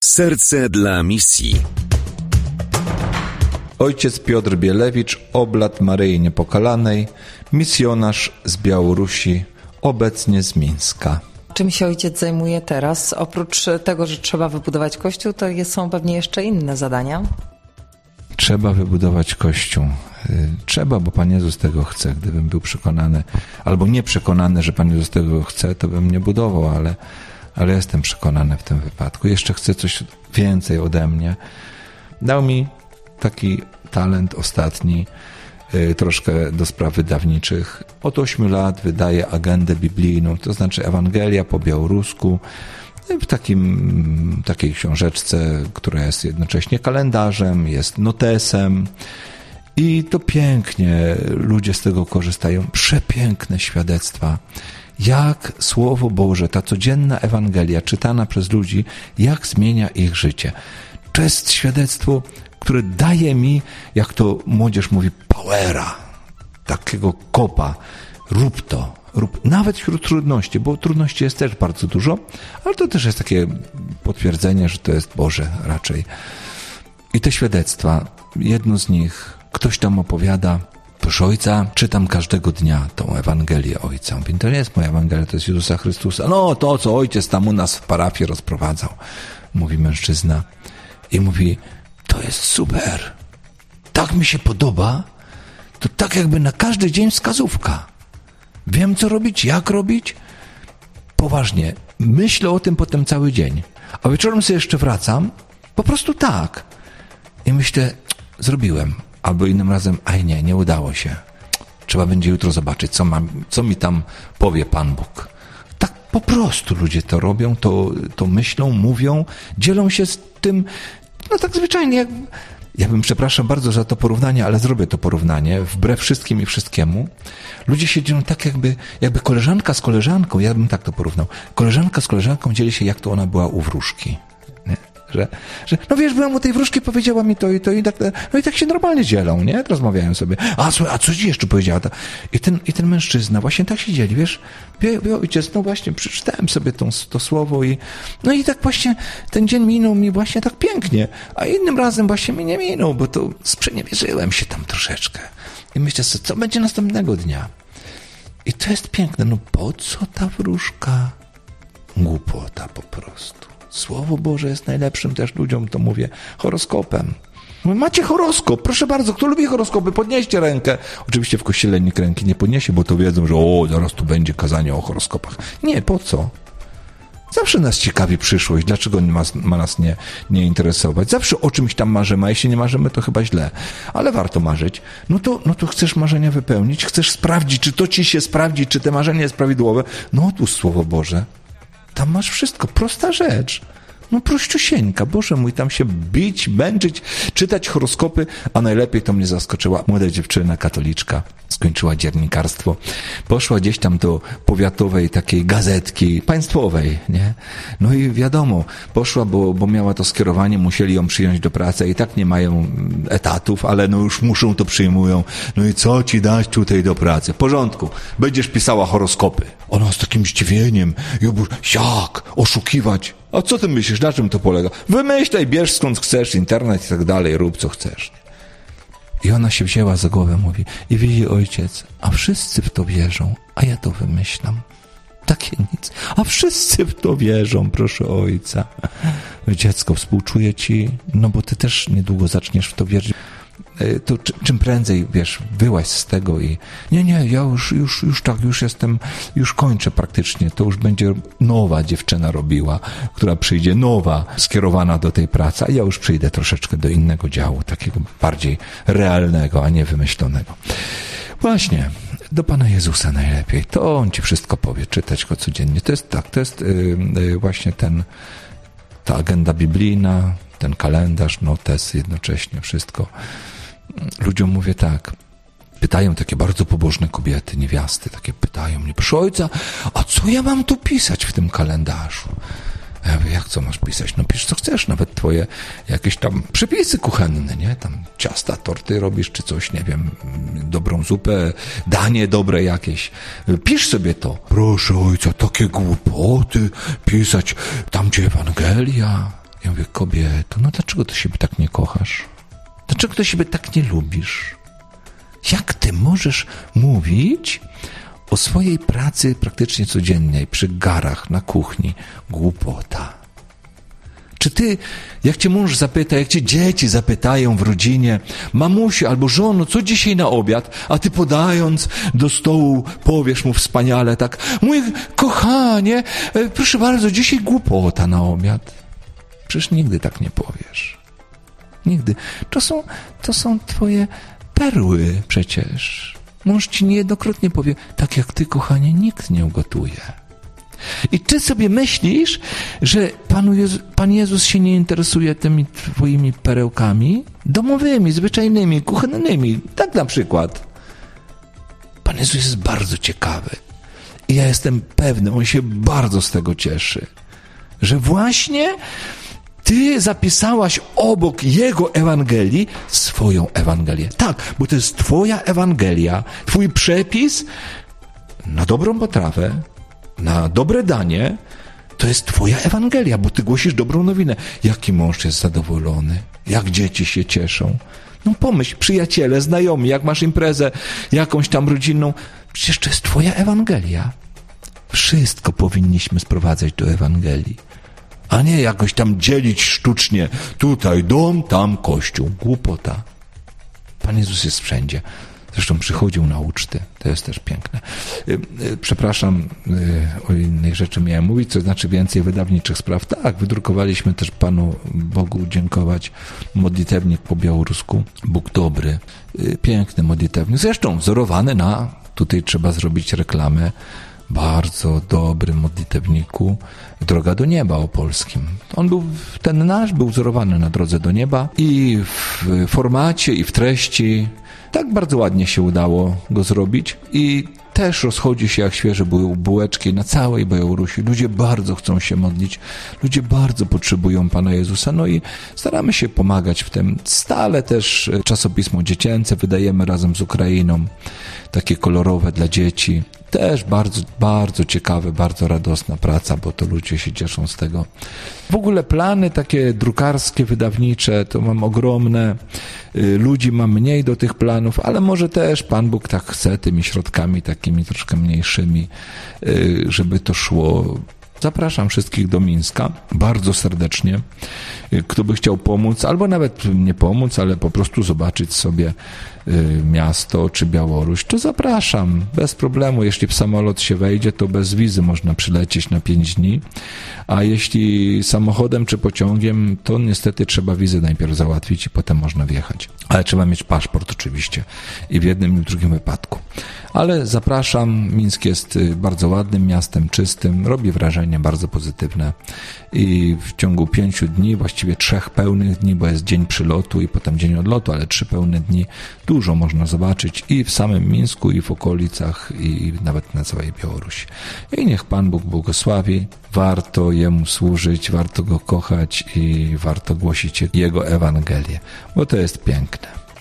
Serce dla misji. Ojciec Piotr Bielewicz, oblat Maryi Niepokalanej, misjonarz z Białorusi, obecnie z Mińska. Czym się ojciec zajmuje teraz? Oprócz tego, że trzeba wybudować kościół, to są pewnie jeszcze inne zadania? Trzeba wybudować kościół. Trzeba, bo Pan Jezus tego chce. Gdybym był przekonany, albo nieprzekonany, że Pan Jezus tego chce, to bym nie budował, ale jestem przekonany w tym wypadku. Jeszcze chce coś więcej ode mnie. Dał mi taki talent ostatni, troszkę do spraw wydawniczych. Od 8 lat wydaję agendę biblijną, to znaczy Ewangelia po białorusku, w takiej książeczce, która jest jednocześnie kalendarzem, jest notesem. I to pięknie ludzie z tego korzystają. Przepiękne świadectwa. Jak Słowo Boże, ta codzienna Ewangelia czytana przez ludzi, jak zmienia ich życie. To jest świadectwo, które daje mi, jak to młodzież mówi, powera, takiego kopa. Rób to, rób, nawet wśród trudności, bo trudności jest też bardzo dużo, ale to też jest takie potwierdzenie, że to jest Boże raczej. I te świadectwa, jedno z nich, ktoś tam opowiada, proszę Ojca, czytam każdego dnia tą Ewangelię Ojca. Mówi, to nie jest moja Ewangelia, to jest Jezusa Chrystusa. No, to, co Ojciec tam u nas w parafii rozprowadzał, mówi mężczyzna. I mówi, to jest super. Tak mi się podoba, to tak jakby na każdy dzień wskazówka. Wiem, co robić, jak robić. Poważnie, myślę o tym potem cały dzień. A wieczorem sobie jeszcze wracam, po prostu tak. I myślę, zrobiłem. Albo innym razem, nie udało się. Trzeba będzie jutro zobaczyć, co mi tam powie Pan Bóg. Tak po prostu ludzie to robią, to myślą, mówią, dzielą się z tym, no tak zwyczajnie. Ja bym, przepraszam bardzo za to porównanie, ale zrobię to porównanie, wbrew wszystkim i wszystkiemu. Ludzie się dzielą tak jakby koleżanka z koleżanką, ja bym tak to porównał. Koleżanka z koleżanką dzieli się, jak to ona była u wróżki. Że no wiesz, byłem u tej wróżki, powiedziała mi to i tak, no i tak się normalnie dzielą, nie? Rozmawiają sobie. A co ci jeszcze powiedziała? I ten mężczyzna właśnie tak się dzieli, wiesz? Wie ojciec, no właśnie, przeczytałem sobie to słowo no i tak właśnie ten dzień minął mi właśnie tak pięknie, a innym razem właśnie mi nie minął, bo to sprzeniewierzyłem się tam troszeczkę. I myślę sobie, co będzie następnego dnia? I to jest piękne, no po co ta wróżka? Głupota po prostu. Słowo Boże jest najlepszym też ludziom, to mówię, horoskopem. Macie horoskop, proszę bardzo, kto lubi horoskopy, podnieście rękę. Oczywiście w kościele nikt ręki nie podniesie, bo to wiedzą, że zaraz tu będzie kazanie o horoskopach. Nie, po co? Zawsze nas ciekawi przyszłość, dlaczego ma nas nie interesować. Zawsze o czymś tam marzymy, a jeśli nie marzymy, to chyba źle. Ale warto marzyć. No to chcesz marzenia wypełnić, chcesz sprawdzić, czy to ci się sprawdzi, czy te marzenie jest prawidłowe. No otóż Słowo Boże. Tam masz wszystko, prosta rzecz. No prościusieńka, Boże mój, tam się bić, męczyć, czytać horoskopy, a najlepiej to mnie zaskoczyła młoda dziewczyna, katoliczka, skończyła dziennikarstwo, poszła gdzieś tam do powiatowej takiej gazetki państwowej, nie? No i wiadomo, poszła, bo miała to skierowanie, musieli ją przyjąć do pracy i tak nie mają etatów, ale no już muszą, to przyjmują. No i co ci dać tutaj do pracy? W porządku, będziesz pisała horoskopy. Ona z takim zdziwieniem, jak? Oszukiwać? A co ty myślisz, na czym to polega? Wymyślaj, bierz skąd chcesz, internet i tak dalej, rób co chcesz. I ona się wzięła za głowę, mówi, i widzi ojciec, a wszyscy w to wierzą, a ja to wymyślam. Takie nic. A wszyscy w to wierzą, proszę ojca. Dziecko, współczuję ci, no bo ty też niedługo zaczniesz w to wierzyć. To czym prędzej, wiesz, wyłaź z tego i nie, ja już jestem, już kończę praktycznie, to już będzie nowa dziewczyna robiła, która przyjdzie nowa, skierowana do tej pracy, a ja już przyjdę troszeczkę do innego działu, takiego bardziej realnego, a nie wymyślonego. Właśnie, do Pana Jezusa najlepiej, to On ci wszystko powie, czytać Go codziennie, to jest tak, to jest właśnie ta agenda biblijna, ten kalendarz, notes, jednocześnie wszystko. Ludziom mówię tak, pytają takie bardzo pobożne kobiety, niewiasty, takie pytają mnie, proszę ojca, a co ja mam tu pisać w tym kalendarzu? A ja mówię, jak co masz pisać? No pisz co chcesz, nawet twoje jakieś tam przepisy kuchenne, nie? Tam ciasta, torty robisz, czy coś, nie wiem, dobrą zupę, danie dobre jakieś. Pisz sobie to. Proszę ojca, takie głupoty pisać, tam gdzie Ewangelia. Ja mówię, kobieto, no dlaczego ty siebie tak nie kochasz? Dlaczego ty siebie tak nie lubisz? Jak ty możesz mówić o swojej pracy praktycznie codziennej, przy garach, na kuchni? Głupota. Czy ty, jak cię mąż zapyta, jak cię dzieci zapytają w rodzinie, mamusiu albo żono, co dzisiaj na obiad, a ty podając do stołu powiesz mu wspaniale tak, mój kochanie, proszę bardzo, dzisiaj głupota na obiad. Przecież nigdy tak nie powiesz. Nigdy. To są twoje perły przecież. Mąż ci niejednokrotnie powie, tak jak ty, kochanie, nikt nie ugotuje. I ty sobie myślisz, że Pan Jezus się nie interesuje tymi twoimi perełkami domowymi, zwyczajnymi, kuchennymi. Tak na przykład. Pan Jezus jest bardzo ciekawy. I ja jestem pewny, On się bardzo z tego cieszy. Że właśnie ty zapisałaś obok Jego Ewangelii swoją Ewangelię. Tak, bo to jest twoja Ewangelia, twój przepis na dobrą potrawę, na dobre danie, to jest twoja Ewangelia, bo ty głosisz dobrą nowinę. Jaki mąż jest zadowolony, jak dzieci się cieszą. No pomyśl, przyjaciele, znajomi, jak masz imprezę jakąś tam rodzinną, przecież to jest twoja Ewangelia. Wszystko powinniśmy sprowadzać do Ewangelii, a nie jakoś tam dzielić sztucznie. Tutaj dom, tam kościół. Głupota. Pan Jezus jest wszędzie. Zresztą przychodził na uczty. To jest też piękne. Przepraszam, o innej rzeczy miałem mówić, co znaczy więcej wydawniczych spraw. Tak, wydrukowaliśmy też Panu Bogu dziękować modlitewnik po białorusku. Bóg dobry. Piękny modlitewnik. Zresztą wzorowany na, tutaj trzeba zrobić reklamę, bardzo dobrym modlitewniku Droga do Nieba opolskim. Ten nasz był wzorowany na Drodze do Nieba i w formacie, i w treści. Tak bardzo ładnie się udało go zrobić i też rozchodzi się jak świeże bułeczki na całej Białorusi. Ludzie bardzo chcą się modlić, ludzie bardzo potrzebują Pana Jezusa, no i staramy się pomagać w tym. Stale też czasopismo dziecięce wydajemy razem z Ukrainą, takie kolorowe dla dzieci. Też bardzo, bardzo ciekawe, bardzo radosna praca, bo to ludzie się cieszą z tego. W ogóle plany takie drukarskie, wydawnicze, to mam ogromne. Ludzi mam mniej do tych planów, ale może też Pan Bóg tak chce tymi środkami takimi troszkę mniejszymi, żeby to szło. Zapraszam wszystkich do Mińska bardzo serdecznie. Kto by chciał pomóc, albo nawet nie pomóc, ale po prostu zobaczyć sobie miasto czy Białoruś, to zapraszam bez problemu. Jeśli w samolot się wejdzie, to bez wizy można przylecieć na 5 dni, a jeśli samochodem czy pociągiem, to niestety trzeba wizę najpierw załatwić i potem można wjechać. Ale trzeba mieć paszport oczywiście i w jednym i w drugim wypadku. Ale zapraszam, Mińsk jest bardzo ładnym miastem, czystym, robi wrażenie bardzo pozytywne i w ciągu 5 dni, właściwie 3 pełnych dni, bo jest dzień przylotu i potem dzień odlotu, ale 3 pełne dni, dużo można zobaczyć i w samym Mińsku, i w okolicach, i nawet na całej Białorusi. I niech Pan Bóg błogosławi, warto Jemu służyć, warto Go kochać i warto głosić Jego Ewangelię, bo to jest piękne.